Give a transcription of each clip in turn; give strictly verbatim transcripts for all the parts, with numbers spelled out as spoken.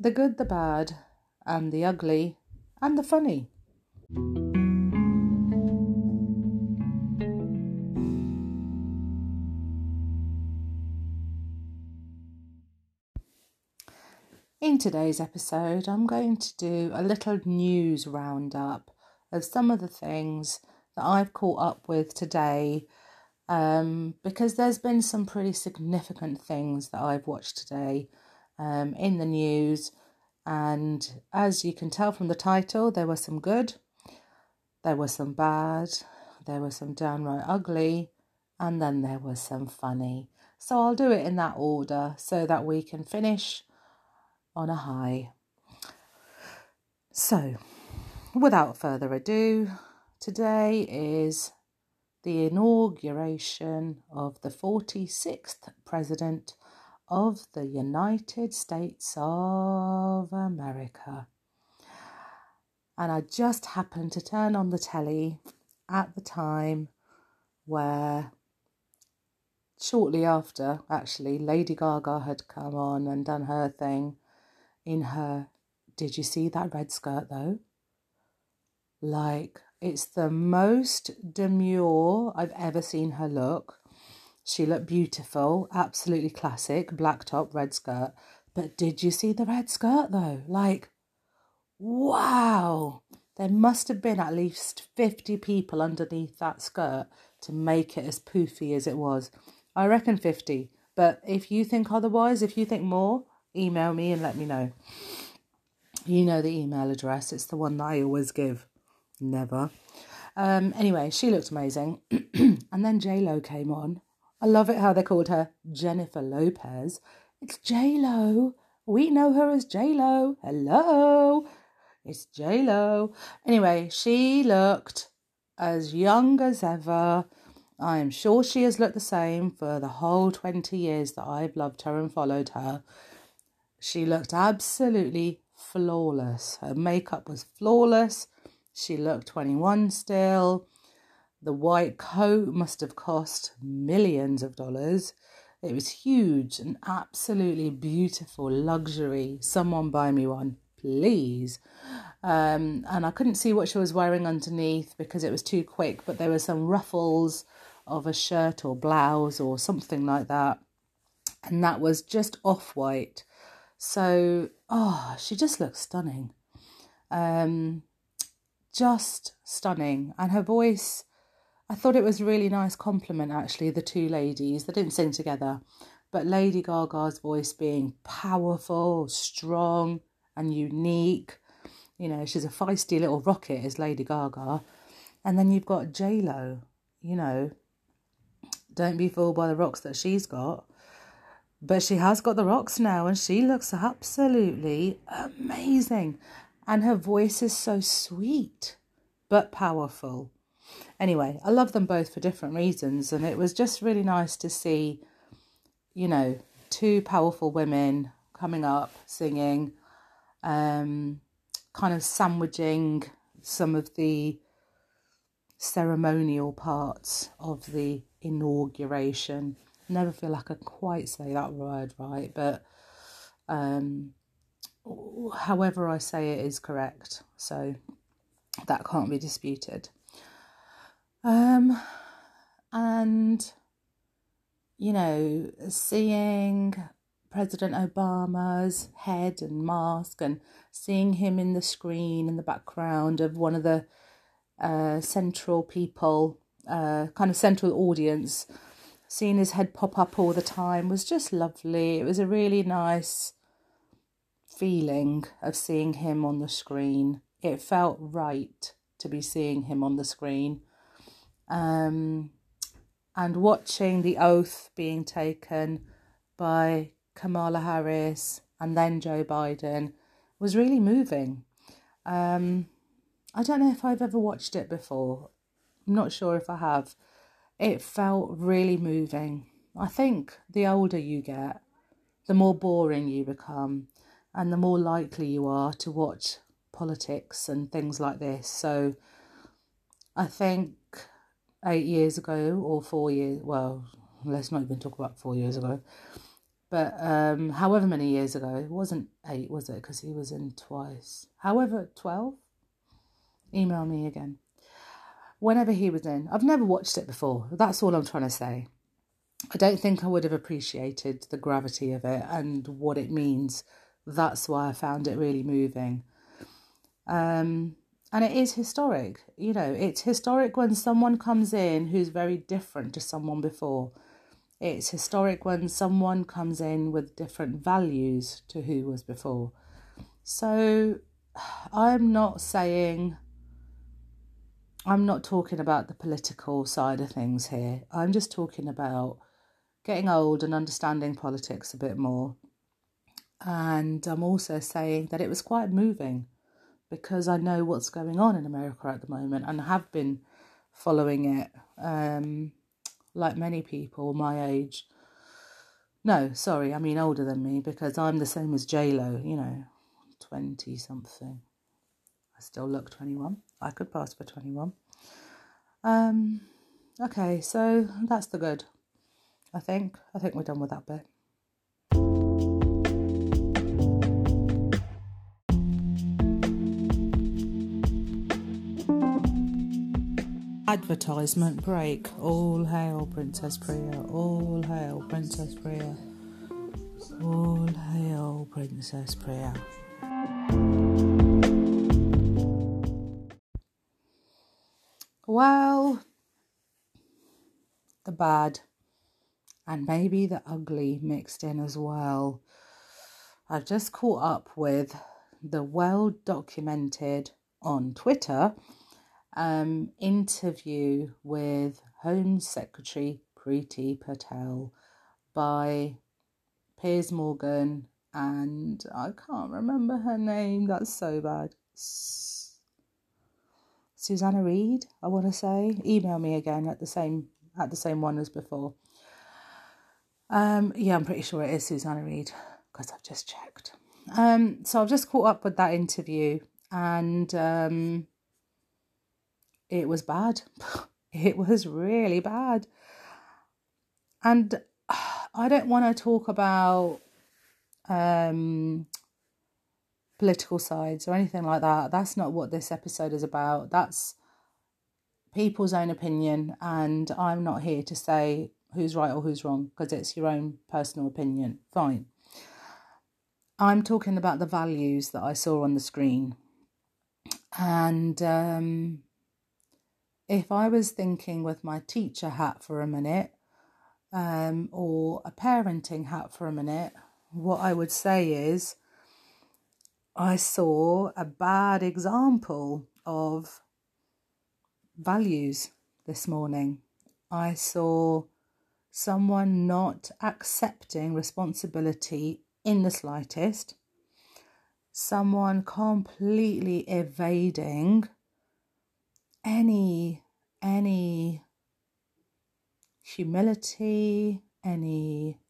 the good, the bad, and the ugly, and the funny. In today's episode, I'm going to do a little news roundup of some of the things that I've caught up with today, um, because there's been some pretty significant things that I've watched today um, in the news. And as you can tell from the title, there was some good, there was some bad, there was some downright ugly, and then there was some funny. So I'll do it in that order so that we can finish on a high. So, without further ado, today is the inauguration of the forty-sixth President of the United States of America. And I just happened to turn on the telly at the time where, shortly after, actually, Lady Gaga had come on and done her thing in her, did you see that red skirt though? Like, it's the most demure I've ever seen her look. She looked beautiful, absolutely classic, black top, red skirt. But did you see the red skirt though? Like, wow. There must have been at least fifty people underneath that skirt to make it as poofy as it was. I reckon fifty. But if you think otherwise, if you think more, email me and let me know. You know the email address. It's the one that I always give. Never. Um, anyway, she looked amazing. And then J-Lo came on. I love it how they called her Jennifer Lopez. It's J-Lo. We know her as J-Lo. Hello. It's J-Lo. Anyway, she looked as young as ever. I am sure she has looked the same for the whole twenty years that I've loved her and followed her. She looked absolutely flawless. Her makeup was flawless. She looked twenty-one still. The white coat must have cost millions of dollars. It was huge and absolutely beautiful luxury. Someone buy me one, please. Um, and I couldn't see what she was wearing underneath because it was too quick, but there were some ruffles of a shirt or blouse or something like that. And that was just off-white. So, oh, she just looks stunning. Um, just stunning. And her voice, I thought it was a really nice compliment, actually, the two ladies. They didn't sing together. But Lady Gaga's voice being powerful, strong and unique. You know, she's a feisty little rocket, is Lady Gaga. And then you've got J-Lo, you know. Don't be fooled by the rocks that she's got. But she has got the rocks now and she looks absolutely amazing. And her voice is so sweet, but powerful. Anyway, I love them both for different reasons. And it was just really nice to see, you know, two powerful women coming up, singing, um, kind of sandwiching some of the ceremonial parts of the inauguration. Never feel like I quite say that word right, but um, however I say it is correct, so that can't be disputed. Um, and, you know, seeing President Obama's head and mask and seeing him in the screen in the background of one of the uh, central people, uh, kind of central audience, seeing his head pop up all the time was just lovely. It was a really nice feeling of seeing him on the screen. It felt right to be seeing him on the screen. Um, and watching the oath being taken by Kamala Harris and then Joe Biden was really moving. Um, I don't know if I've ever watched it before. I'm not sure if I have. It felt really moving. I think the older you get, the more boring you become and the more likely you are to watch politics and things like this. So I think eight years ago or four years, well, let's not even talk about four years ago. But um, however many years ago, it wasn't eight, was it? Because he was in twice. However, twelve? Email me again. Whenever he was in. I've never watched it before. That's all I'm trying to say. I don't think I would have appreciated the gravity of it and what it means. That's why I found it really moving. Um, and it is historic. You know, it's historic when someone comes in who's very different to someone before. It's historic when someone comes in with different values to who was before. So I'm not saying, I'm not talking about the political side of things here. I'm just talking about getting old and understanding politics a bit more. And I'm also saying that it was quite moving because I know what's going on in America at the moment and have been following it, um, like many people my age. No, sorry, I mean older than me, because I'm the same as J-Lo, you know, twenty-something. I still look twenty-one. I could pass for twenty-one. Um, okay, so that's the good, I think. I think we're done with that bit. Advertisement break. All hail Princess Priya. All hail Princess Priya. All hail Princess Priya. Well, the bad and maybe the ugly mixed in as well. I've just caught up with the well-documented on Twitter um, interview with Home Secretary Priti Patel by Piers Morgan and I can't remember her name. That's so bad. S- Susanna Reid, I want to say. Email me again at the same at the same one as before. Um, yeah, I'm pretty sure it is Susanna Reid because I've just checked. Um, so I've just caught up with that interview and um, it was bad. It was really bad. And I don't want to talk about um, political sides or anything like that. That's not what this episode is about. That's people's own opinion, and I'm not here to say who's right or who's wrong because it's your own personal opinion. Fine. I'm talking about the values that I saw on the screen. And um, if I was thinking with my teacher hat for a minute, um, or a parenting hat for a minute, what I would say is I saw a bad example of values this morning. I saw someone not accepting responsibility in the slightest, someone completely evading any any humility, any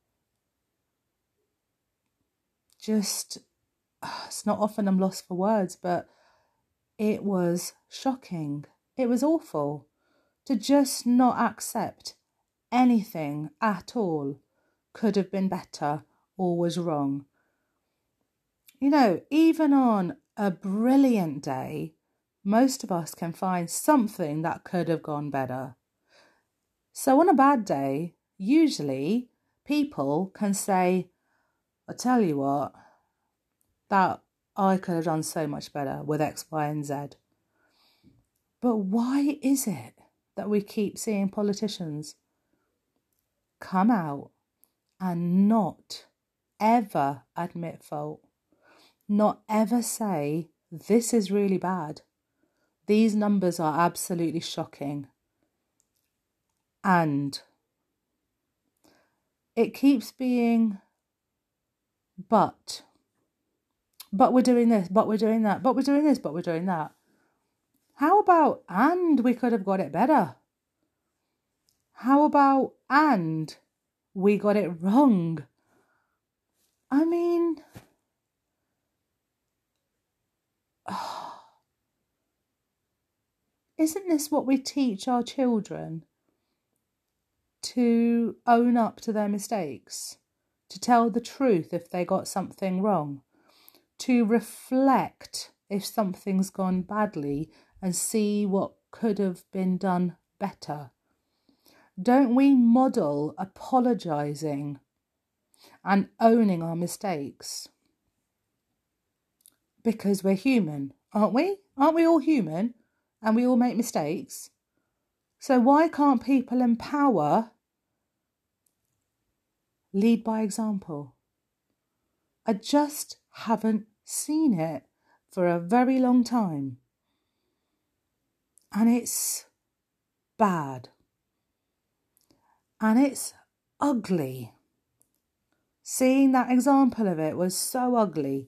just, it's not often I'm lost for words, but it was shocking. It was awful to just not accept anything at all could have been better or was wrong. You know, even on a brilliant day, most of us can find something that could have gone better. So on a bad day, usually people can say, I tell you what, that I could have done so much better with X, Y, and Z. But why is it that we keep seeing politicians come out and not ever admit fault? Not ever say, this is really bad. These numbers are absolutely shocking. And it keeps being, but, but we're doing this, but we're doing that, but we're doing this, but we're doing that. How about, and we could have got it better? How about, and we got it wrong? I mean, oh, isn't this what we teach our children? To own up to their mistakes, to tell the truth if they got something wrong, to reflect if something's gone badly and see what could have been done better. Don't we model apologising and owning our mistakes? Because we're human, aren't we? Aren't we all human? And we all make mistakes. So why can't people empower, lead by example? I just haven't seen it for a very long time. And it's bad. And it's ugly. Seeing that example of it was so ugly.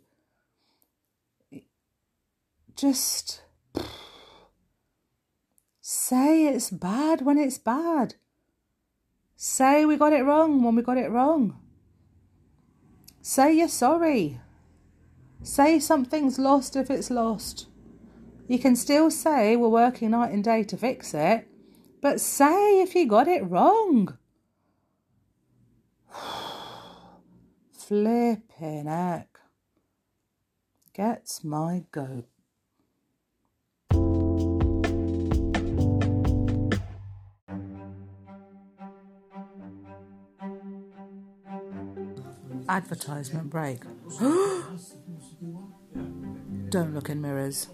Just say it's bad when it's bad. Say we got it wrong when we got it wrong. Say you're sorry. Say something's lost if it's lost. You can still say we're working night and day to fix it, but say if you got it wrong. Flipping heck. Gets my goat. Advertisement break. Don't look in mirrors.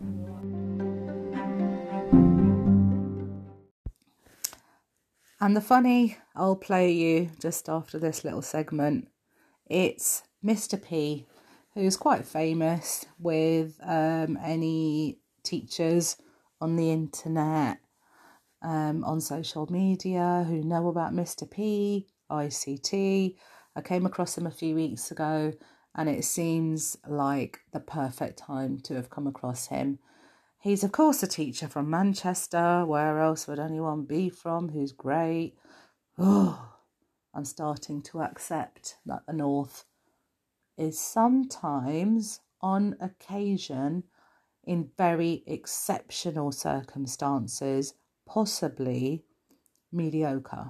And the funny, I'll play you just after this little segment. It's Mister P, who's quite famous with um, any teachers on the internet, um, on social media who know about Mister P, I C T. I came across him a few weeks ago and it seems like the perfect time to have come across him. He's, of course, a teacher from Manchester. Where else would anyone be from? Who's great. Oh, I'm starting to accept that the North is sometimes, on occasion, in very exceptional circumstances, possibly mediocre.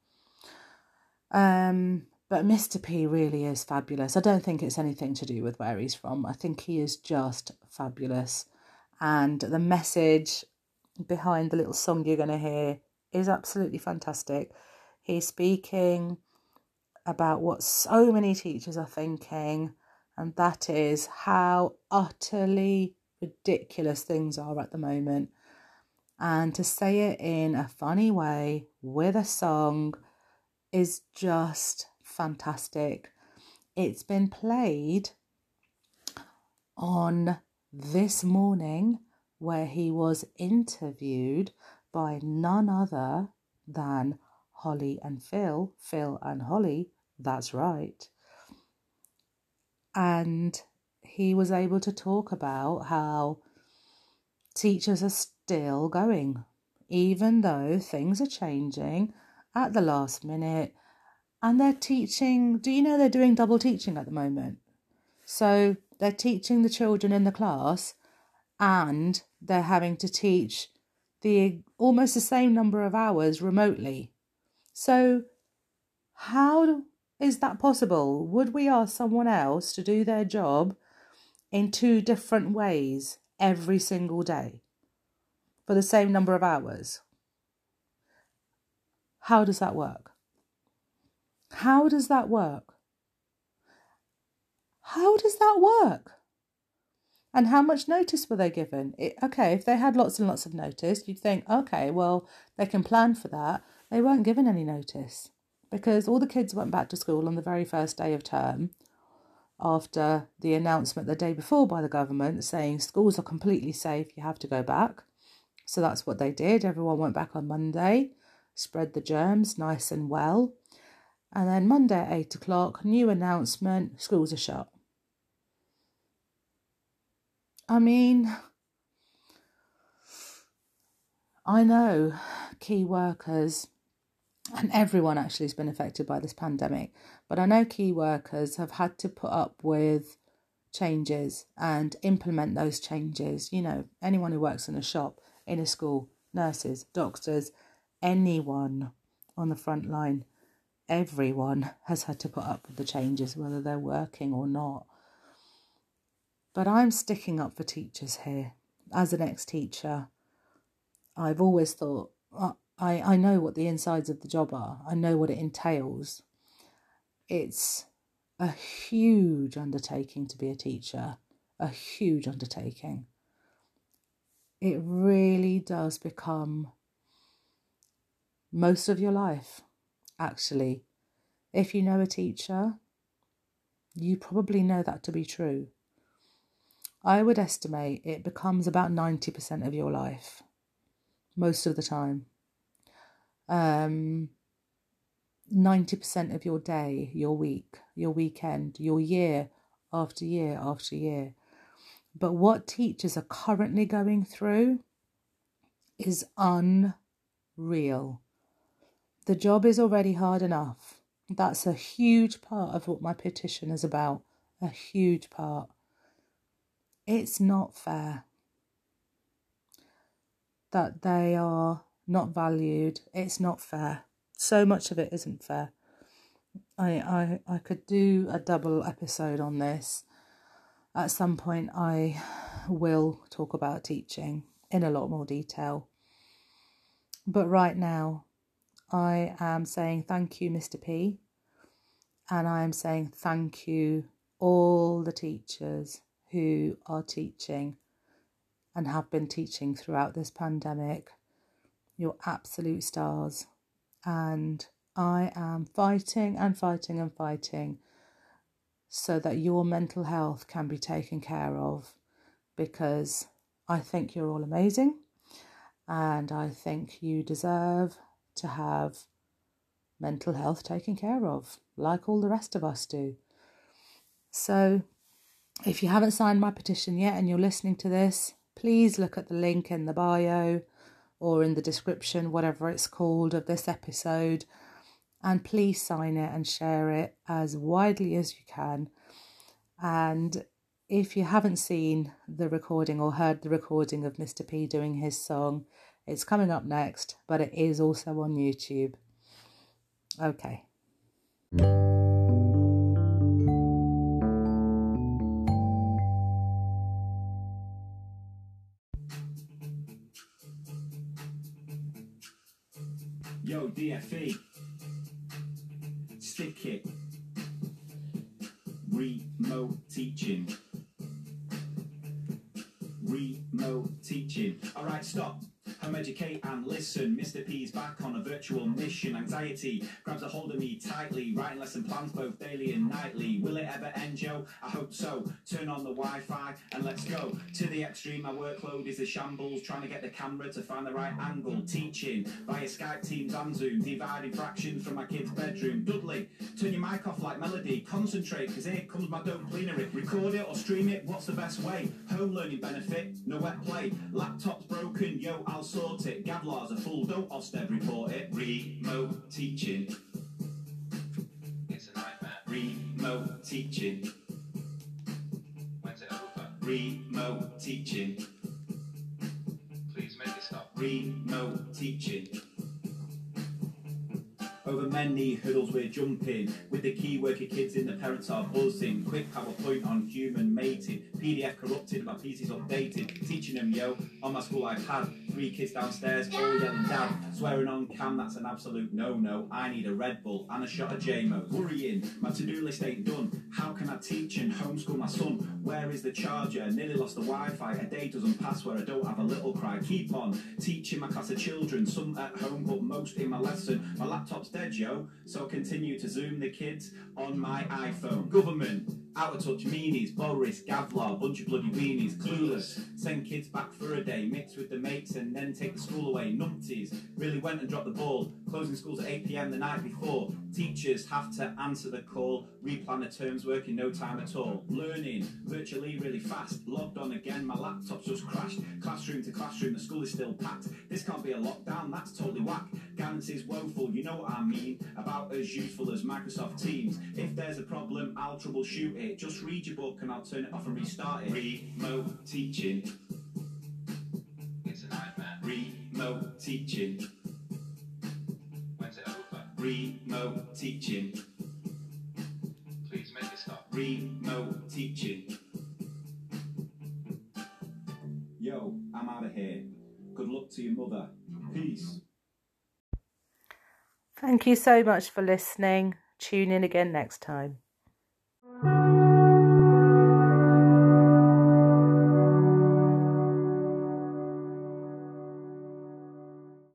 Um, but Mister P really is fabulous. I don't think it's anything to do with where he's from. I think he is just fabulous. And the message behind the little song you're going to hear is absolutely fantastic. He's speaking about what so many teachers are thinking, and that is how utterly ridiculous things are at the moment. And to say it in a funny way with a song is just fantastic. It's been played on This Morning, where he was interviewed by none other than Holly and Phil. Phil and Holly, that's right. And he was able to talk about how teachers are still going, even though things are changing at the last minute. And they're teaching, do you know they're doing double teaching at the moment? So they're teaching the children in the class and they're having to teach the almost the same number of hours remotely. So how is that possible? Would we ask someone else to do their job in two different ways every single day for the same number of hours? How does that work? How does that work? How does that work? And how much notice were they given? It, okay, if they had lots and lots of notice, you'd think, okay, well, they can plan for that. They weren't given any notice because all the kids went back to school on the very first day of term after the announcement the day before by the government saying schools are completely safe, you have to go back. So that's what they did. Everyone went back on Monday, spread the germs nice and well. And then Monday at eight o'clock, new announcement, schools are shut. I mean, I know key workers, and everyone actually has been affected by this pandemic, but I know key workers have had to put up with changes and implement those changes. You know, anyone who works in a shop, in a school, nurses, doctors, anyone on the front line, everyone has had to put up with the changes, whether they're working or not. But I'm sticking up for teachers here. As an ex-teacher, I've always thought, I, I know what the insides of the job are. I know what it entails. It's a huge undertaking to be a teacher, a huge undertaking. It really does become most of your life, actually. If you know a teacher, you probably know that to be true. I would estimate it becomes about ninety percent of your life, most of the time. Um, ninety percent of your day, your week, your weekend, your year after year after year. But what teachers are currently going through is unreal. The job is already hard enough. That's a huge part of what my petition is about, a huge part. It's not fair that they are not valued. It's not fair. So much of it isn't fair. I, I, I could do a double episode on this. At some point I will talk about teaching in a lot more detail. But right now I am saying thank you, Mister P. And I am saying thank you all the teachers who are teaching and have been teaching throughout this pandemic. You're absolute stars. And I am fighting and fighting and fighting so that your mental health can be taken care of, because I think you're all amazing and I think you deserve to have mental health taken care of, like all the rest of us do. So if you haven't signed my petition yet and you're listening to this, please look at the link in the bio or in the description, whatever it's called, of this episode, and please sign it and share it as widely as you can. And if you haven't seen the recording or heard the recording of Mister P doing his song, it's coming up next, but it is also on YouTube. Okay. Yo, D F E, stick it, remote teaching, remote teaching. All right, stop. Home educate and listen. Mister P's back on a virtual mission. Anxiety grabs a hold of me tightly. Writing lesson plans both daily and nightly. Will it ever end, Joe? I hope so. Turn on the Wi-Fi and let's go. To the extreme, my workload is a shambles. Trying to get the camera to find the right angle. Teaching via Skype, Teams and Zoom. Dividing fractions from my kid's bedroom. Dudley, turn your mic off like Melody. Concentrate, because here comes my dope cleanery. Record it or stream it, what's the best way? Home learning benefit, no wet play. Laptop's broken, yo, I'll sort it. Gavlar's a fool, don't Ofsted report it. Remote teaching, it's a nightmare. Remote teaching, when's it over? Remote teaching, please make it stop. Remote teaching, over many hurdles we're jumping. With the key worker kids in, the parents are buzzing. Quick PowerPoint on human mating. P D F corrupted, my P C's updated. Teaching them, yo, on my school iPad. Three kids downstairs, all yelling dad. Swearing on cam, that's an absolute no-no. I need a Red Bull and a shot of J-Mo. Worrying, my to-do list ain't done. How can I teach and homeschool my son? Where is the charger? Nearly lost the Wi-Fi. A day doesn't pass where I don't have a little cry. Keep on teaching my class of children. Some at home, but most in my lesson. My laptop's dead, yo, so I continue to Zoom the kids on my iPhone. Government, out of touch meanies. Boris, Gavlar, bunch of bloody weenies. Clueless, send kids back for a day. Mix with the mates and then take the school away. Numpties really went and dropped the ball. Closing schools at eight p m the night before. Teachers have to answer the call. Replan the terms work in no time at all. Learning virtually really fast. Logged on again, my laptop's just crashed. Classroom to classroom, the school is still packed. This can't be a lockdown, that's totally whack. Guidance is woeful, you know what I mean. About as useful as Microsoft Teams. If there's a problem, I'll troubleshoot it. Just read your book and I'll turn it off and restart it. Remote teaching, it's a nightmare. Remote teaching, when's it over? Remote teaching. remote teaching. Yo, I'm out of here. Good luck to your mother. Peace. Thank you so much for listening. Tune in again next time.